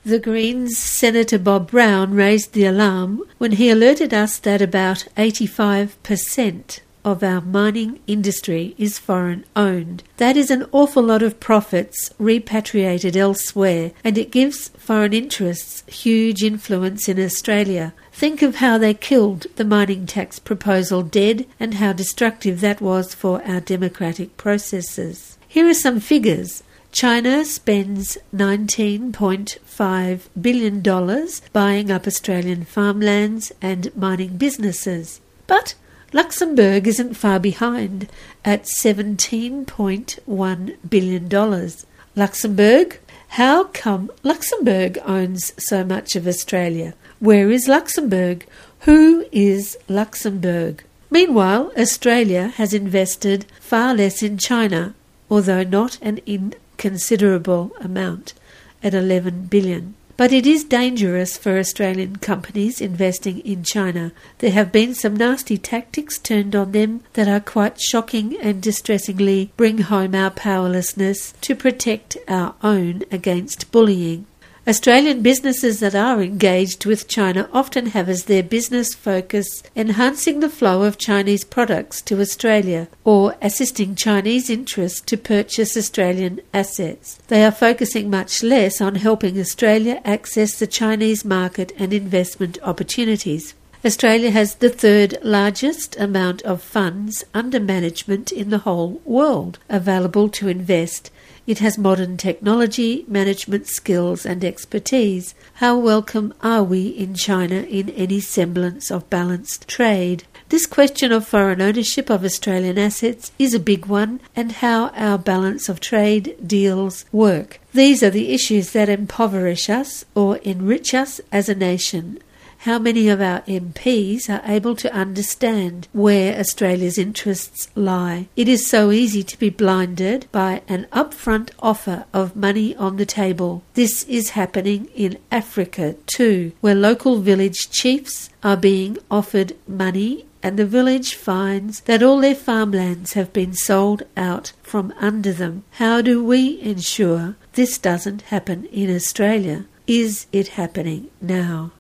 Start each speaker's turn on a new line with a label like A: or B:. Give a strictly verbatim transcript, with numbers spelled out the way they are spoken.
A: The Greens' Senator Bob Brown raised the alarm when he alerted us that about eighty-five percent of our mining industry is foreign-owned. That is an awful lot of profits repatriated elsewhere, and it gives foreign interests huge influence in Australia. Think of how they killed the mining tax proposal dead and how destructive that was for our democratic processes. Here are some figures. China spends nineteen point five billion dollars buying up Australian farmlands and mining businesses. But Luxembourg isn't far behind at seventeen point one billion dollars. Luxembourg? How come Luxembourg owns so much of Australia? Where is Luxembourg? Who is Luxembourg? Meanwhile, Australia has invested far less in China, although not an inconsiderable amount, at eleven billion dollars. But it is dangerous for Australian companies investing in China. There have been some nasty tactics turned on them that are quite shocking and distressingly bring home our powerlessness to protect our own against bullying. Australian businesses that are engaged with China often have as their business focus enhancing the flow of Chinese products to Australia or assisting Chinese interests to purchase Australian assets. They are focusing much less on helping Australia access the Chinese market and investment opportunities. Australia has the third largest amount of funds under management in the whole world available to invest. It has modern technology, management skills and expertise. How welcome are we in China in any semblance of balanced trade? This question of foreign ownership of Australian assets is a big one, and how our balance of trade deals work. These are the issues that impoverish us or enrich us as a nation. How many of our M Ps are able to understand where Australia's interests lie? It is so easy to be blinded by an upfront offer of money on the table. This is happening in Africa too, where local village chiefs are being offered money and the village finds that all their farmlands have been sold out from under them. How do we ensure this doesn't happen in Australia? Is it happening now?